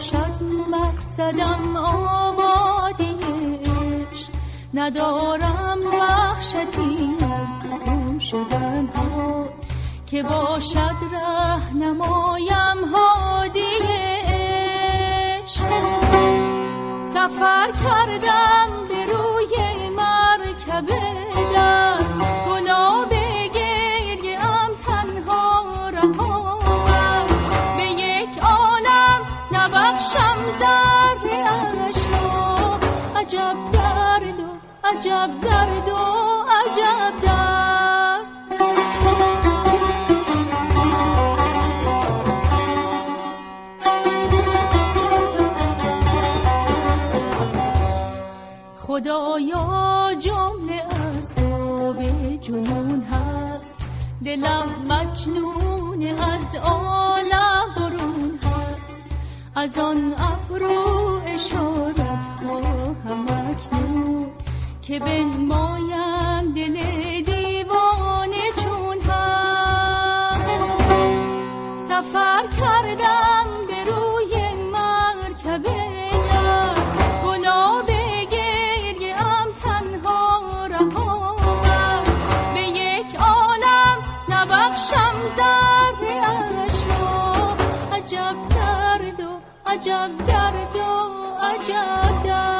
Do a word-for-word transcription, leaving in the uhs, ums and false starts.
باشد مقصدم آبادیش، ندارم وحشتی از گم شدن ها، که باشد رهنمایم هادیش. سفر کردم به روی مرکب در، گناه به گریه ام تنها رها، به یک عالم نبخشم ذره اش را. عجب درد و عجب درد و عجب درد. خدایا جمله از باب جنون هست، دلم مجنون از عالم برون هست. از آن ابرو اشارت خواهم اکنون، که بنمایم دل دیوانه چون هست. سفر کردم به روی مرکب در، گناه به گریه ام تنها رها، به یک عالم نبخشم ذره اش را. عجب درد و عجب درد و عجب درد.